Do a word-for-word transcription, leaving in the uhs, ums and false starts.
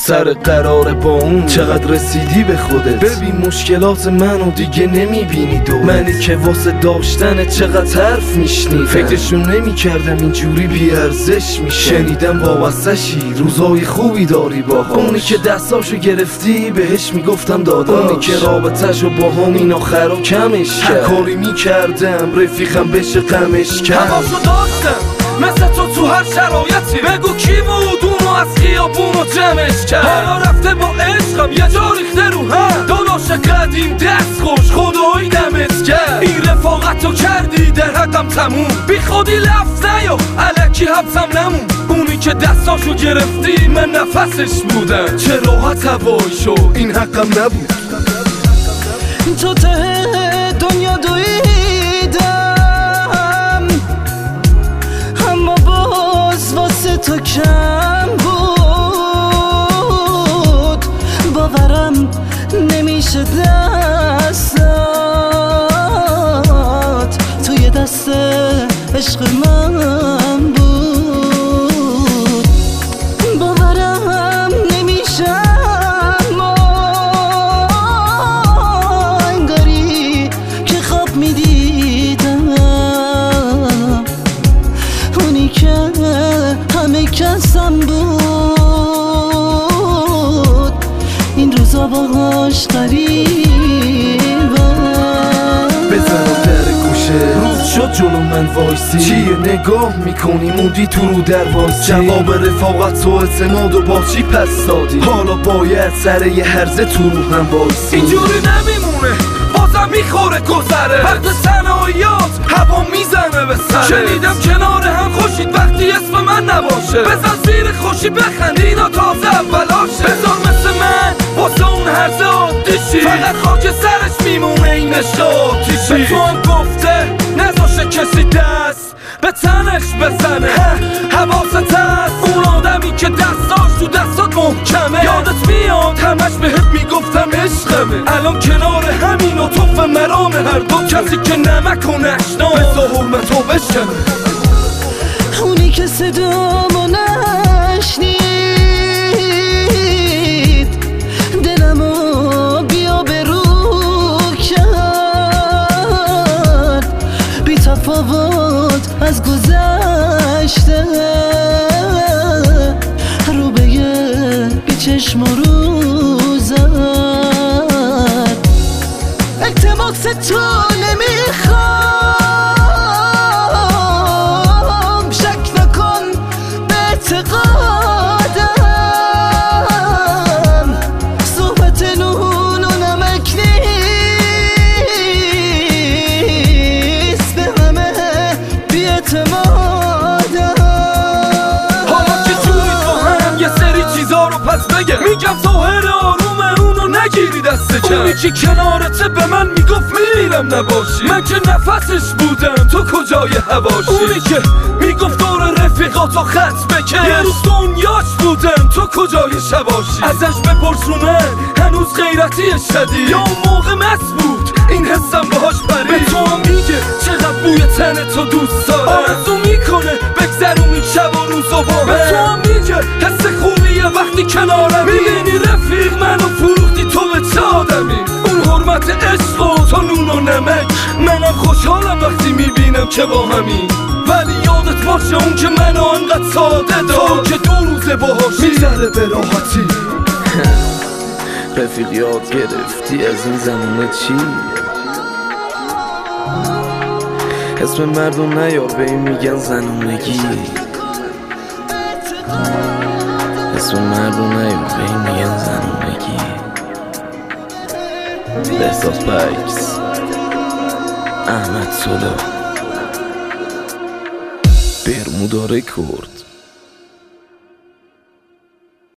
سر قراره با اون چقدر رسیدی به خودت؟ ببین مشکلات منو دیگه نمیبینی دو منی که واسه داشتن چقدر حرف میشنیدم فکرشون نمیکردم اینجوری بیارزش میشه شنیدم وابستشی روزای خوبی داری باهاش اونی که دستاشو گرفتی بهش میگفتم داداش اونی که رابطهشو با همین آخرا کمش کرد کاری میکردم رفیقم بشه غمش کرد حواسو داشتم مثل تو تو هر شرایطی بگو کی بود اونو از خیابونو جمعش کرد حالا رفته با عشقم یه جا ریخته رو هم داداش قدیم دست خوش خدایی دمت کرد این رفاقتو کردی در حقم تموم بی خودی لفظ نیا الکی حبسم نمون اونی که دستاشو گرفتی من نفسش بودم چه راحت هوایی شد این حقم نبود تو ته دنیا دویدم اما باز واسه تو کم بود باورم نمیشه دستات توی دست عشق من بود باورم نمیشه اما انگاری که خواب میدیدم اونی که همه کسم بود این روزا باهاش قریبم بزنم در گوشه روز شد جلو من وایسی چیه نگاه میکنی مودی تو رو در وایسی جواب رفاقت و اعتماد و با چی پس دادی حالا باید سر یه هرزه تو رو هم وایسی اینجوری نمیمونه بازم میخوره گذره وقت صنایات هوا میزنه به سره شنیدم کنار هم خوشید وقتی اسم من نباشه بزن زیر خوشی بخند اینا تازه اولاشه بزار مثل من واسه اون هرزه آتیشی فقط خاک سرش میمونه این عشق آتیشی به تو هم گفته نذاشه کسی دست به تنش بزنه حواست هست اون آدمی که دستاش تو دستات محکمه یادت میاد همش بهت میگفتم عشقمه الان کنار همین و توف مرام هر دو کسی که نمک و نشنا بزا حرمتو بشکنه اونی که صدامو نشنید دلمو بیا برو کرد بی تفاوت از گذشته رو به یه چشم رو زد التماس تو نمیخوام شک نکن به اعتقادم صحبت نون و نمک نیست به همه بی اعتمادم حالا که توی تو هم یه سری چیزا رو پس بگه میگم ظاهر آرومه اونو نگیری دست کم اونی که کنارته به من میگفت میمیرم نباشی من که نفسش بودم تو کجای هواشی اونی که میگفت دور رفیقاتو خط بکش یه روز دنیاش بودم تو کجای شباشی ازش بپرس رو من هنوز غیرتی شدید یا اون موقع مست بود این حسم باهاش پرید به تو هم میگه چقدر بوی تن تو دوست داره آرزو میکنه بگذرونی شب و روزو با به تو هم میگه حس خوبیه وقتی کنارم میبینی رفیق منو فروختی تو به چه آدمی اون حرمت عشق و تو نون و نمک منم خوشحالم وقتی میبینم که با همین ولی یادت باشه اون که منو انقدر ساده دار که دو روزه باهاش میذاره به راحتی رفیق یاد گرفتی از این زمونه چی؟ اسم مردم نیار به این میگن زنونگی اسم مردم نیار به این میگن زنونگی بهزاد بکس احمد سولا برمودا رکورد